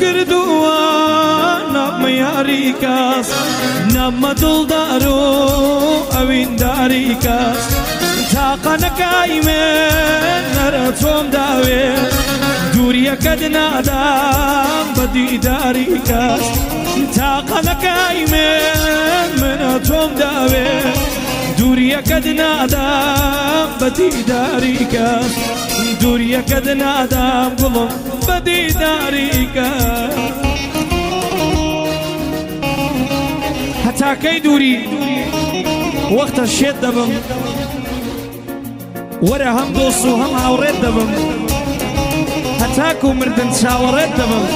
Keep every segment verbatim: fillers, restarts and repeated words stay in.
کردووە نابمە یاری کەس نابمە دڵدار و ئەوینداری کەس تاقەنەکەی من نەرە تۆم داوێ دووریەکەت نادام بە دیداری کەس تاقەنەکەی من منە تۆم داوێ دووریەکەت نادام بە دیداری کەس دووریەکەت نادام گوڵم بە دیداری کەس هەتاکەی دووری وەختە شێت دەبم وەرە هەم دۆست و هەم هاوڕێت دەبم هەتاک و مردن چاوەڕێت دەبم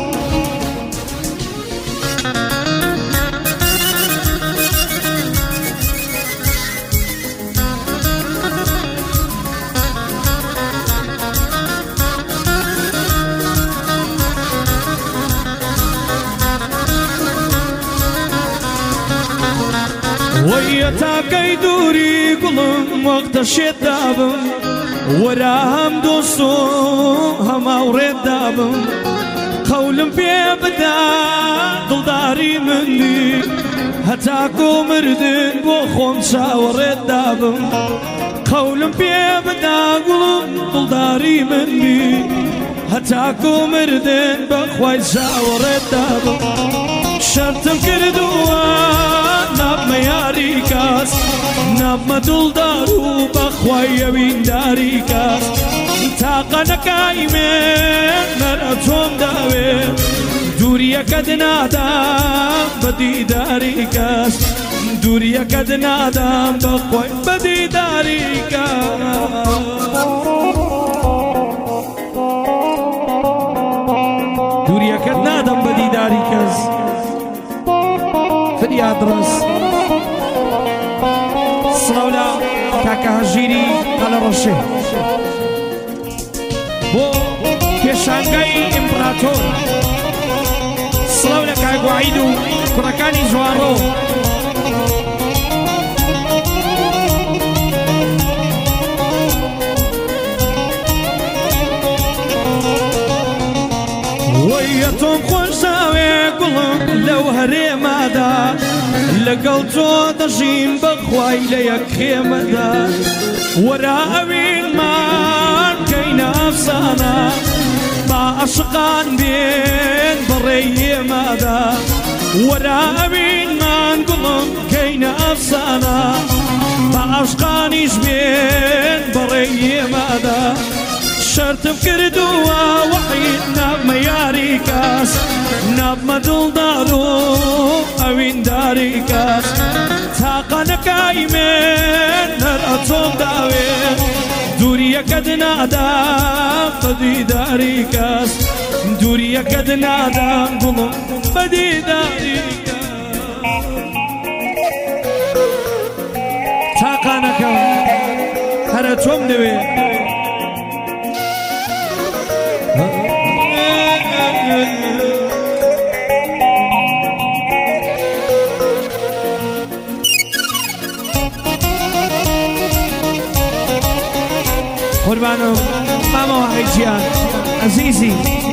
وەیە تاکەی دووری گوڵم وەختە شێت دابم وەرە هەم دۆست و هەم هاوڕێت دابم قەولم پێ بدا دڵداری منی هەتاک و مردن بۆ خۆم چاوەڕێت دابم قەولم پێ بدا گوڵم دڵداری منی هەتاک و مردن بەخوای چاوەڕێت دابم شەرتم کردووە نابمە یاری کەس نابمە دڵدار و بەخوای ئەوینداری کەس تاقەنەکەی من نەرە تۆم داوێ دووریەکەت نادام بە دیداری کەس دووریەکەت نادام بەخوای بە دیداری کەس دووریەکەت نادەم بە دیداری کەس فریاد ڕست سڵاولا کاکە هەژیری قەلە ڕەشێ بۆ پێشانگای ئیمپراتۆر سڵاو لە کاگوعید و کوڕەکانی جوانڕۆ وەیە تۆم خۆشاوێ گوڵم لەو هەرێمادا لەگەڵ تۆ دەژیم بەخوای لە یەک خێمەدا وەرە ئەوینمان کەینە ئەفسانە با عەشقان بێن بەڕێی ئێمەدا وەرە ئەوینمان گوڵم کەینە ئەفسانە با عەشقانیش بێن بەڕێی ئێمەدا شەرتم کردووە وەحید نابمە یاری کەس نابمە دڵدار و ئەوینداری کەس تاقەنەکەی من نەرە تۆم داوێ دووریەکەت نادام بە دیداری کەس دووریەکەت نادام گوڵم بە دیداری کەس تاقانەکەم هەرە تۆم دەوێ قربانم ماما وحیجیان عزیزی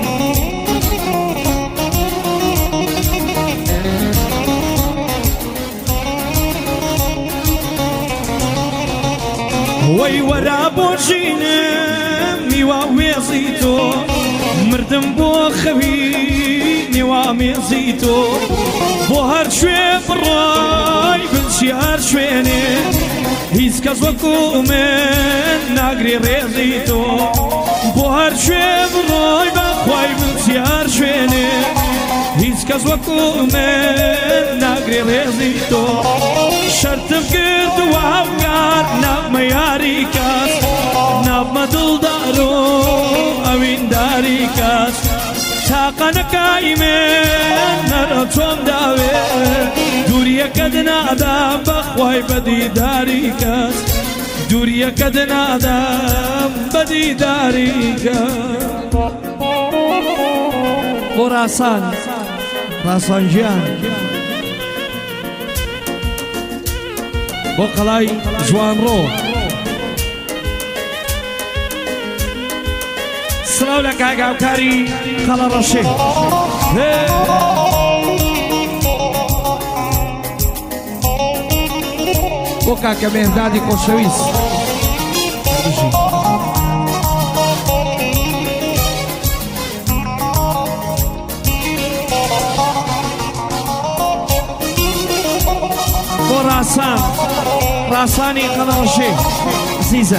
وەی وەرا بۆ ژینم میوا وێزی تۆ مردم بۆ خەوی نێوا مێزی تۆ بۆ هەر شوێ بڕای بچی هەر شوێنێ هیچ کەس وەکو من ناگری ڕێزی تۆ بۆ هەر شوێ بڕۆی بەخوای بچی هەر شوێنێ هیچ کەس وەکو من ناگری ڕێزی تۆ شەرتم کردووە هەوگار نابمە یاری کەس نابمە دڵدار و ئەوینداری کەس تاقەنەکەی من نەرە تۆم داوێ دووریەکەت نادام بەخوای بە دیداری کەس دووریەکەت نادام بە دیداری کەس بۆ ڕاسان ڕاسانگیان بۆ قەڵای جوانڕۆ سڵاو لە کاگاوکاری قەڵە ڕەشێ بۆ کاکە مێردادی خۆشەویست بۆ ڕاسان ڕاسانی قەڵە ڕەشێ عزیزە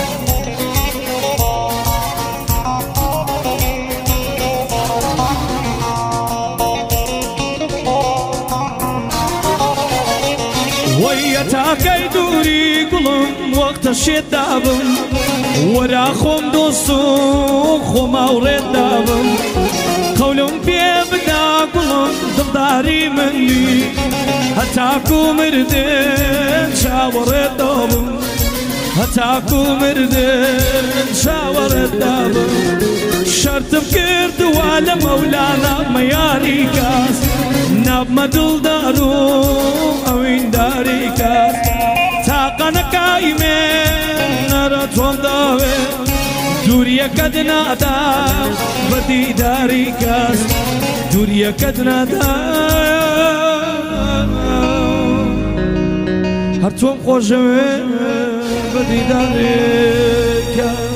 وەیە تاکەی دووری گوڵم وەختە شێت دابم وەرا خۆم دۆست و خۆم هاوڕێت دابم قەولم پێ بدا گوڵم دڵداری منی هەتاکو مردن چاوەڕێت دابم هەتاکو مردن چاوەڕێت دابم شەرتم کردووە لە مەولانا مەیاری کەس نابمە دڵدار و ئەوینداری کەس تاقەنەکای من نەرە تۆم داوێ دووریەکەت نادا بە دیداری کەس دووریەکەت نادا هەر تۆم خۆشەوێ بە دیداری کەس